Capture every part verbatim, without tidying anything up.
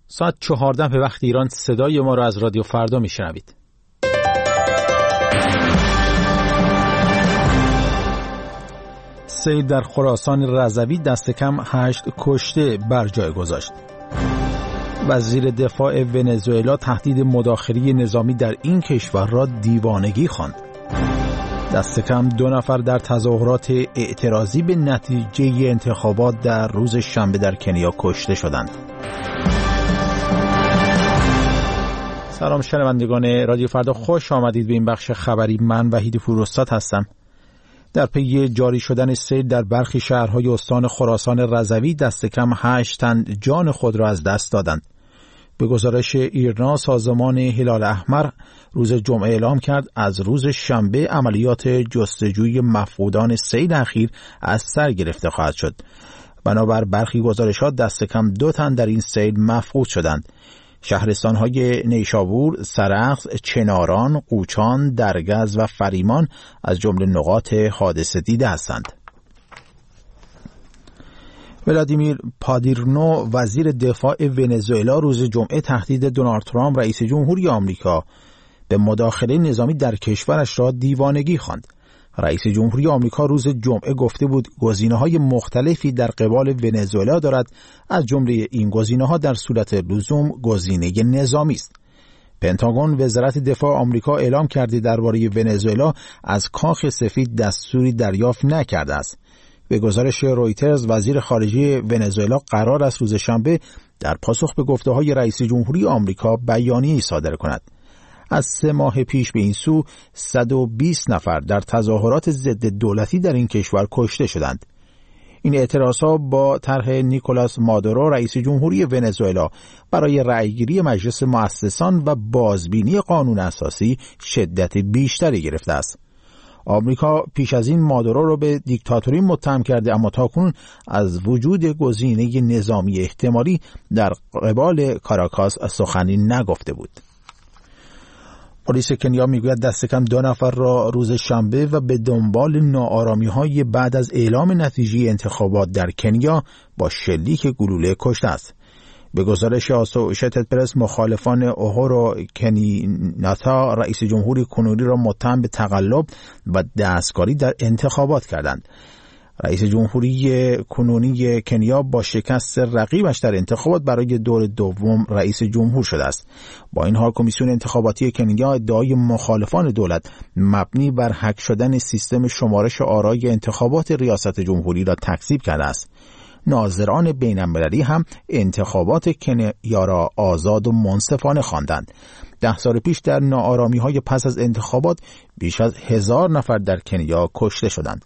ساعت چهارده به وقت ایران صدای ما را از رادیو فردا میشنوید. سیل در خراسان رضوی دست کم هشت کشته بر جای گذاشت. وزیر دفاع ونزوئلا تهدید مداخله نظامی در این کشور را دیوانگی خواند. دست کم دو نفر در تظاهرات اعتراضی به نتیجه انتخابات در روز شنبه در کنیا کشته شدند. سلام شنوندگان رادیو فردا، خوش آمدید به این بخش خبری. من وحید پوراستاد هستم. در پی جاری شدن سیل در برخی شهرهای استان خراسان رضوی دست کم هشت تن جان خود را از دست دادند. به گزارش ایرنا، سازمان هلال احمر روز جمعه اعلام کرد از روز شنبه عملیات جستجوی مفقودان سیل اخیر از سر گرفته خواهد شد. بنابر برخی گزارشات دست کم دو تن در این سیل مفقود شدند. شهرستان‌های نیشابور، سرخس، چناران، قوچان، درگز و فریمان از جمله نقاط حادثه دیده هستند. ولادیمیر پادیرنو وزیر دفاع ونزوئلا روز جمعه تهدید دونالد ترامپ رئیس جمهوری آمریکا به مداخله نظامی در کشورش را دیوانگی خواند. رئیس جمهوری آمریکا روز جمعه گفته بود گزینه‌های مختلفی در قبال ونزوئلا دارد، از جمله این گزینه‌ها در صورت لزوم گزینه نظامی است. پنتاگون وزارت دفاع آمریکا اعلام کرده درباره ونزوئلا از کاخ سفید دستوری دریافت نکرده است. به گزارش رویترز، وزیر خارجه ونزوئلا قرار است روز شنبه در پاسخ به گفته‌های رئیس جمهوری آمریکا بیانیه‌ای صادر کند. از سه ماه پیش به این سو صد و بیست نفر در تظاهرات ضد دولتی در این کشور کشته شدند. این اعتراضها با طرح نیکولاس مادورو رئیس جمهوری ونزوئلا برای رأیگیری مجلس مؤسسان و بازبینی قانون اساسی شدت بیشتری گرفته است. آمریکا پیش از این مادورو را به دیکتاتوری متهم کرده، اما تاکنون از وجود گزینه نظامی احتمالی در قبال کاراکاس سخنی نگفته بود. پلیس کنیا میگوید دست کم دو نفر را روز شنبه و به دنبال ناآرامی‌های بعد از اعلام نتیجه انتخابات در کنیا با شلیک گلوله کشته است. به گزارش آسوشیتد پرس، مخالفان اوهورو کنیاتا رئیس جمهوری کنونی را متهم به تقلب و دستکاری در انتخابات کردند. رئیس جمهوری کنونی کنیا با شکست رقیبش در انتخابات برای دور دوم رئیس جمهور شده است. با این حال کمیسیون انتخاباتی کنیا ادعای مخالفان دولت مبنی بر هک شدن سیستم شمارش آرای انتخابات ریاست جمهوری را تکذیب کرده است. ناظران بین‌المللی هم انتخابات کنیا را آزاد و منصفانه خواندند. ده سال پیش در ناآرامی‌های پس از انتخابات بیش از هزار نفر در کنیا کشته شدند.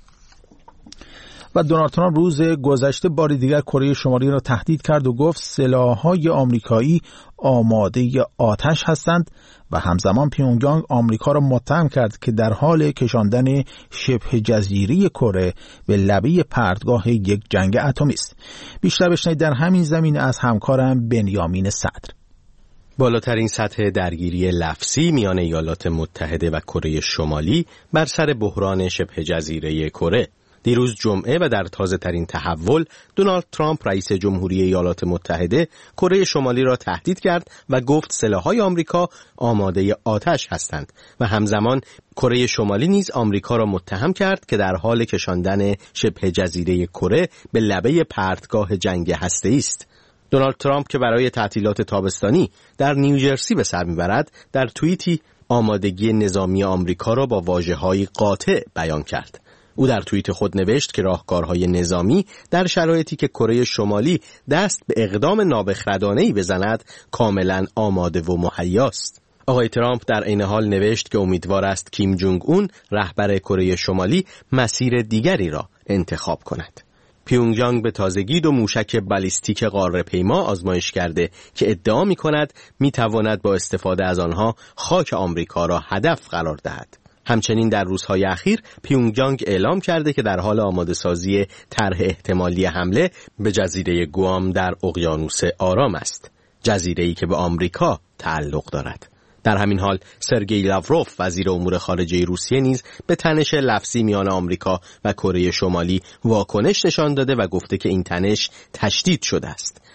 و دونالد ترامپ روز گذشته بار دیگر کره شمالی را تهدید کرد و گفت سلاح‌های آمریکایی آماده آتش هستند و همزمان پیونگیانگ آمریکا را متهم کرد که در حال کشاندن شبه جزیره کره به لبه پرتگاه یک جنگ اتمی است. بیشتر بشنوید در همین زمینه از همکارم بنیامین صدر. بالاترین سطح درگیری لفظی میان ایالات متحده و کره شمالی بر سر بحران شبه جزیره کره. دیروز جمعه و در تازه ترین تحول، دونالد ترامپ رئیس جمهوری ایالات متحده کره شمالی را تهدید کرد و گفت سلاح‌های آمریکا آماده آتش هستند و همزمان کره شمالی نیز آمریکا را متهم کرد که در حال کشاندن شبه جزیره کره به لبه پرتگاه جنگ هسته‌ای است. دونالد ترامپ که برای تعطیلات تابستانی در نیوجرسی به سر میبرد، در توییتی آمادگی نظامی آمریکا را با واژه‌های قاطع بیان کرد. او در توییت خود نوشت که راهکارهای نظامی در شرایطی که کره شمالی دست به اقدام نابخردانه‌ای بزند کاملا آماده و مهیاست. آقای ترامپ در عین حال نوشت که امیدوار است کیم جونگ اون رهبر کره شمالی مسیر دیگری را انتخاب کند. پیونگیانگ به تازگی دو موشک بالیستیک قاره‌پیما آزمایش کرده که ادعا می‌کند می‌تواند با استفاده از آنها خاک آمریکا را هدف قرار دهد. همچنین در روزهای اخیر پیونگیانگ اعلام کرده که در حال آماده سازی طرح احتمالی حمله به جزیره گوام در اقیانوس آرام است، جزیره‌ای که به آمریکا تعلق دارد. در همین حال سرگئی لاوروف وزیر امور خارجه روسیه نیز به تنش لفظی میان آمریکا و کره شمالی واکنش نشان داده و گفته که این تنش تشدید شده است.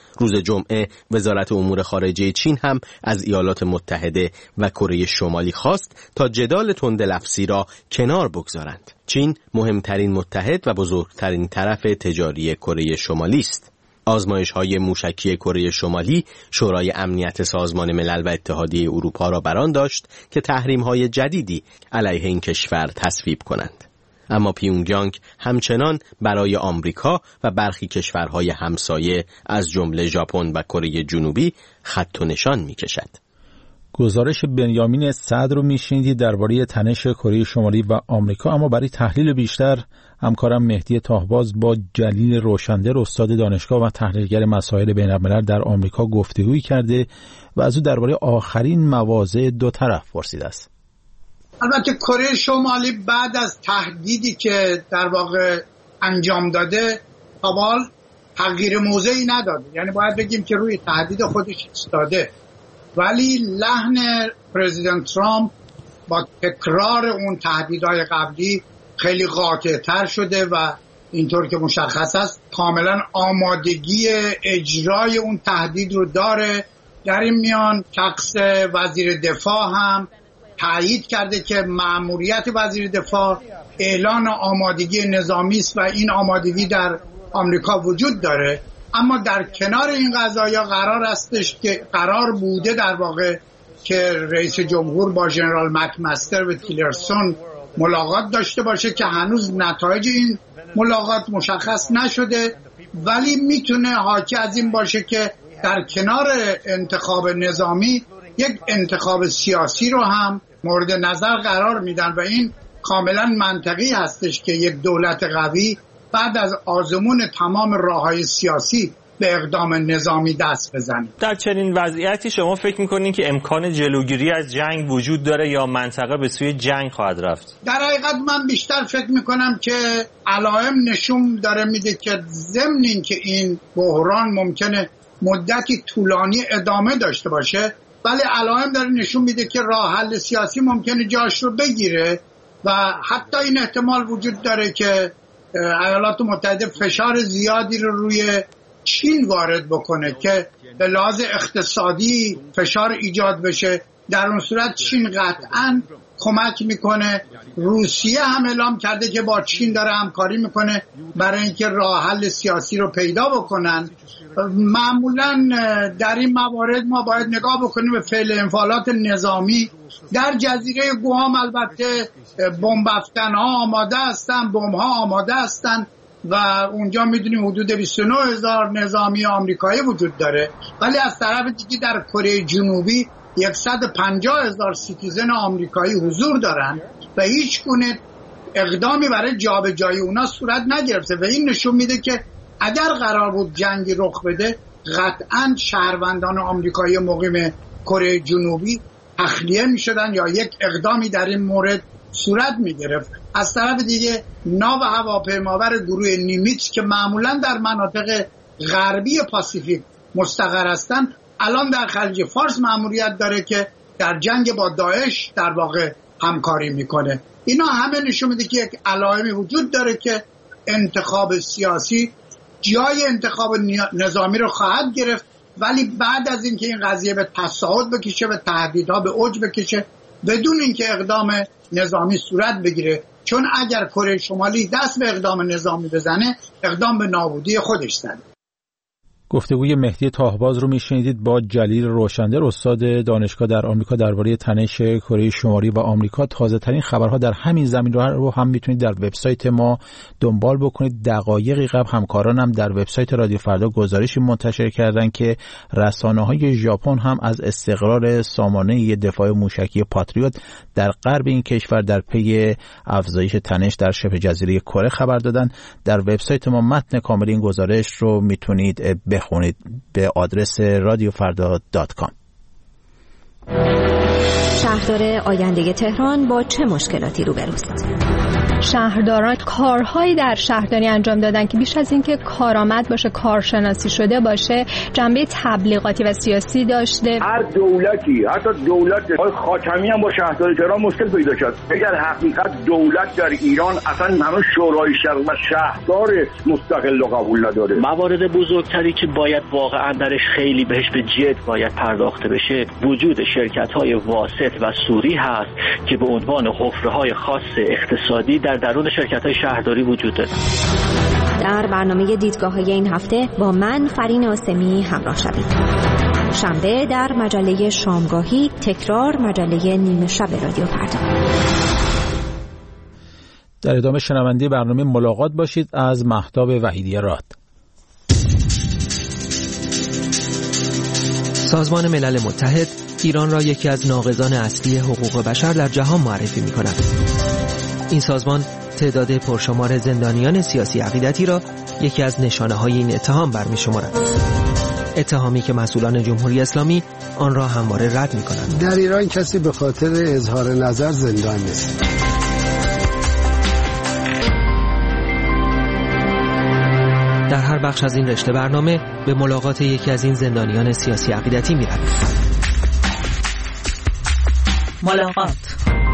روز جمعه وزارت امور خارجه چین هم از ایالات متحده و کره شمالی خواست تا جدال تند لفظی را کنار بگذارند. چین مهمترین متحد و بزرگترین طرف تجاری کره شمالی است. آزمایش‌های موشکی کره شمالی شورای امنیت سازمان ملل و اتحادیه اروپا را بران داشت که تحریم‌های جدیدی علیه این کشور تصویب کنند. اما پیونگیانگ همچنان برای آمریکا و برخی کشورهای همسایه از جمله ژاپن و کره جنوبی خط و نشان می‌کشد. گزارش بنیامین صدر رو میشنیدید درباره تنش کره شمالی و آمریکا. اما برای تحلیل بیشتر همکارم مهدی طاهباز با جلیل روشندر استاد دانشگاه و تحلیلگر مسائل بین‌الملل در آمریکا گفتگویی کرده و از او درباره آخرین مواضع دو طرف پرسیده است. البته کره شمالی بعد از تهدیدی که در واقع انجام داده تا به حال تغییر موضعی نداده، یعنی باید بگیم که روی تهدید خودش ایستاده، ولی لحن پرزیدنت ترامپ با تکرار اون تهدیدهای قبلی خیلی قاطع‌تر شده و اینطور که مشخص است کاملا آمادگی اجرای اون تهدید رو داره. در این میان شخص وزیر دفاع هم تایید کرده که مأموریت وزیر دفاع اعلان آمادگی نظامی است و این آمادگی در آمریکا وجود داره. اما در کنار این قضایا قرار استش که قرار بوده در واقع که رئیس جمهور با ژنرال مکمستر و تیلرسون ملاقات داشته باشه که هنوز نتایج این ملاقات مشخص نشده، ولی میتونه حاکی از این باشه که در کنار انتخاب نظامی یک انتخاب سیاسی رو هم مورد نظر قرار میدن و این کاملا منطقی هستش که یک دولت قوی بعد از آزمون تمام راههای سیاسی به اقدام نظامی دست بزنه. در چنین وضعیتی شما فکر میکنین که امکان جلوگیری از جنگ وجود داره یا منطقه به سوی جنگ خواهد رفت؟ در حقیقت من بیشتر فکر میکنم که علائم نشون داره میده که ضمن این که این بحران ممکنه مدتی طولانی ادامه داشته باشه، ولی علائم داره نشون میده که راه حل سیاسی ممکنه جاش رو بگیره و حتی این احتمال وجود داره که ایالات متحده فشار زیادی رو روی چین وارد بکنه که به لحاظ اقتصادی فشار ایجاد بشه. در اون صورت چین قطعاً کمک میکنه. روسیه هم اعلام کرده که با چین داره همکاری میکنه برای اینکه راه حل سیاسی رو پیدا بکنن. معمولاً در این موارد ما باید نگاه بکنیم به فعل انفعالات نظامی. در جزیره گوام البته بمب افکن‌ها آماده هستن، بمب‌ها آماده هستن و اونجا میدونیم حدود بیست و نه هزار نظامی آمریکایی وجود داره، ولی از طرف دیگه در کره جنوبی صد و پنجاه هزار سیتیزن آمریکایی حضور دارن و هیچ گونه اقدامی برای جابجایی اونا صورت نگرفته و این نشون میده که اگر قرار بود جنگی رخ بده قطعاً شهروندان آمریکایی مقیم کره جنوبی تخلیه میشدن یا یک اقدامی در این مورد صورت میگرفت. از طرف دیگه ناو هواپیماور گروه نیمیتس که معمولاً در مناطق غربی پاسیفیک مستقر هستند الان در خلیج فارس مأموریت داره که در جنگ با داعش در واقع همکاری میکنه. اینا همه نشون میده که یک علائمی وجود داره که انتخاب سیاسی جای انتخاب نظامی رو خواهد گرفت، ولی بعد از اینکه این قضیه به تصاعد بکشه و تهدیدها به اوج بکشه بدون اینکه اقدام نظامی صورت بگیره، چون اگر کره شمالی دست به اقدام نظامی بزنه اقدام به نابودی خودش زنه. گفتگوی مهدی طاهباز رو میشنیدید با جلیل روشندر استاد دانشگاه در آمریکا درباره تنش کره شمالی و آمریکا. تازه ترین خبرها در همین زمین رو هم میتونید در وبسایت ما دنبال بکنید. دقایقی قبل همکارانم در وبسایت رادیو فردا گزارشی منتشر کردن که رسانه‌های ژاپن هم از استقرار سامانه دفاع موشکی پاتریوت در غرب این کشور در پی افزایش تنش در شبه جزیره کره خبر دادن. در وبسایت ما متن کامل این گزارش رو میتونید بخونید به آدرس رادیو فردا دات کام. شهردار آینده تهران با چه مشکلاتی روبروست؟ شهرداران کارهایی در شهرداری انجام دادن که بیش از اینکه کارآمد باشه، کارشناسی شده باشه، جنبه تبلیغاتی و سیاسی داشته. هر دولتی، حتی دولت خاتمی هم با شهرداری تهران مشکل پیدا کرد. اگر حقیقت دولت در ایران اصلا همه شورای شهر و شهردار مستقل رو قبول نداره. موارد بزرگتری که باید واقعا درش خیلی بهش به جد باید پرداخته بشه، وجود شرکت‌های واسط و سوری هست که به عنوان حفره‌های خاص اقتصادی در درون شرکت‌های شهرداری وجود داره. در برنامه دیدگاه‌های این هفته با من فرین آسمی همراه شوید. شنبه در مجله شامگاهی، تکرار مجله نیمه شب رادیو پرتو. در ادامه شنونده برنامه ملاقات باشید از مهتاب وحیدی راد. سازمان ملل متحد ایران را یکی از ناقضان اصلی حقوق بشر در جهان معرفی می کند. این سازمان تعداد پرشمار زندانیان سیاسی عقیدتی را یکی از نشانه های این اتهام برمی شمارد. اتهامی که مسئولان جمهوری اسلامی آن را همواره رد می کنند. در ایران کسی به خاطر اظهار نظر زندان نیست. در هر بخش از این رشته برنامه به ملاقات یکی از این زندانیان سیاسی عقیدتی می رویم. ملاقات.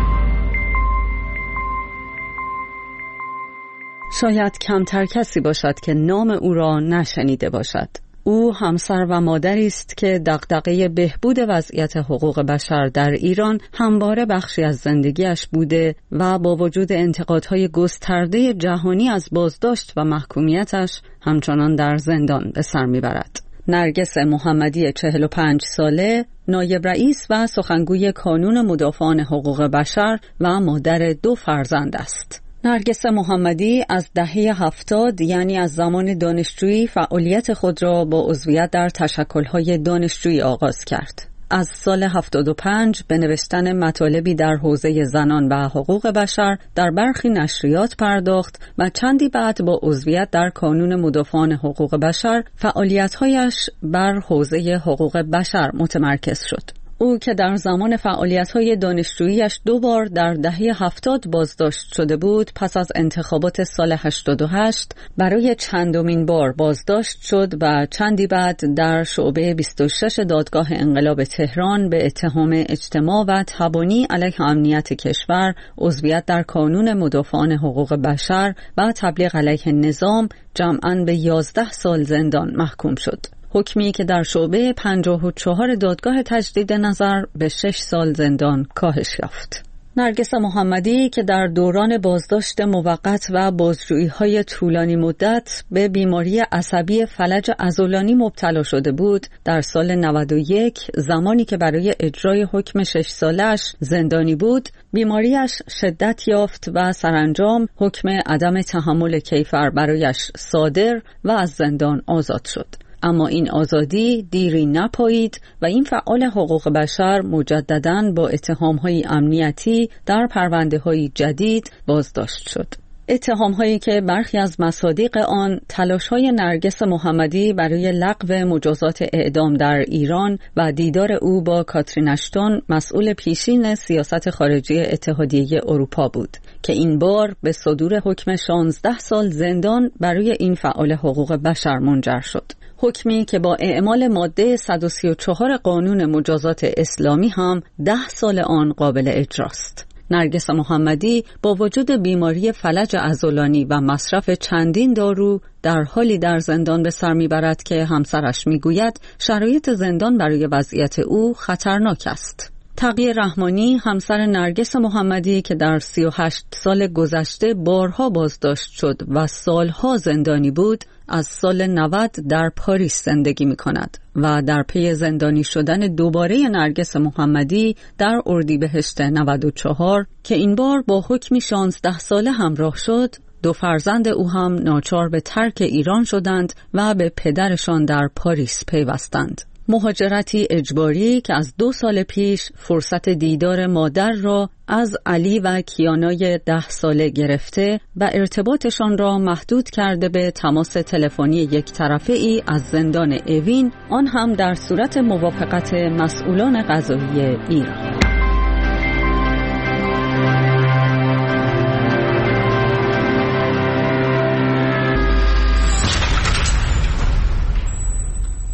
شاید کمتر کسی باشد که نام او را نشنیده باشد. او همسر و مادری است که دغدغه بهبود وضعیت حقوق بشر در ایران همواره بخشی از زندگیش بوده و با وجود انتقادهای گسترده جهانی از بازداشت و محکومیتش همچنان در زندان به سر میبرد. نرگس محمدی چهل و پنج ساله، نایب رئیس و سخنگوی کانون مدافعان حقوق بشر و مادر دو فرزند است. نرگس محمدی از دهه هفتاد، یعنی از زمان دانشجویی، فعالیت خود را با عضویت در تشکل‌های دانشجویی آغاز کرد. از سال هفتاد و پنج به نوشتن مطالبی در حوزه زنان و حقوق بشر در برخی نشریات پرداخت و چندی بعد با عضویت در کانون مدافعان حقوق بشر فعالیت‌هایش بر حوزه حقوق بشر متمرکز شد. او که در زمان فعالیت‌های دانشجوییش دو بار در دهه هفتاد بازداشت شده بود، پس از انتخابات سال هشتاد و هشت برای چندمین بار بازداشت شد و چندی بعد در شعبه بیست و شش دادگاه انقلاب تهران به اتهام اجتماع و تبانی علیه امنیت کشور، عضویت در کانون مدافعان حقوق بشر و تبلیغ علیه نظام جمعاً به یازده سال زندان محکوم شد. حکمی که در شعبه پنجاه و چهار دادگاه تجدید نظر به شش سال زندان کاهش یافت. نرگس محمدی که در دوران بازداشت موقت و بازجویی‌های طولانی مدت به بیماری عصبی فلج عضلانی مبتلا شده بود، در سال نود و یک زمانی که برای اجرای حکم شش سالش زندانی بود، بیماریش شدت یافت و سرانجام حکم عدم تحمل کیفر برایش صادر و از زندان آزاد شد. اما این آزادی دیری نپایید و این فعال حقوق بشر مجدداً با اتهام‌های امنیتی در پرونده‌های جدید بازداشت شد. اتهام‌هایی که برخی از مصادیق آن تلاش‌های نرگس محمدی برای لغو مجازات اعدام در ایران و دیدار او با کاترین اشتون، مسئول پیشین سیاست خارجی اتحادیه اروپا بود که این بار به صدور حکم شانزده سال زندان برای این فعال حقوق بشر منجر شد. حکمی که با اعمال ماده صد و سی و چهار قانون مجازات اسلامی هم ده سال آن قابل اجراست. نرگس محمدی با وجود بیماری فلج عضلانی و مصرف چندین دارو در حالی در زندان به سر میبرد که همسرش میگوید شرایط زندان برای وضعیت او خطرناک است. تقی رحمانی، همسر نرگس محمدی که در سی و هشت سال گذشته بارها بازداشت شد و سالها زندانی بود، از سال نود در پاریس زندگی می کند و در پی زندانی شدن دوباره نرگس محمدی در اردیبهشت نود و چهار که این بار با حکمی شانزده ساله همراه شد، دو فرزند او هم ناچار به ترک ایران شدند و به پدرشان در پاریس پیوستند. مهاجرتی اجباری که از دو سال پیش فرصت دیدار مادر را از علی و کیانای ده ساله گرفته و ارتباطشان را محدود کرده به تماس تلفنی یک طرفه ای از زندان اوین، آن هم در صورت موافقت مسئولان قضایی ایران.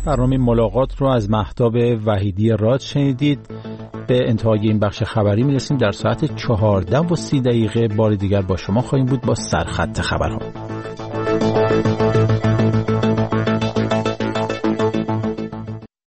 برنامه ملاقات رو از مهتاب وحیدی راد شنیدید. به انتهای این بخش خبری میرسیم. در ساعت چهارده و سی دقیقه بار دیگر با شما خواهیم بود با سرخط خبرها.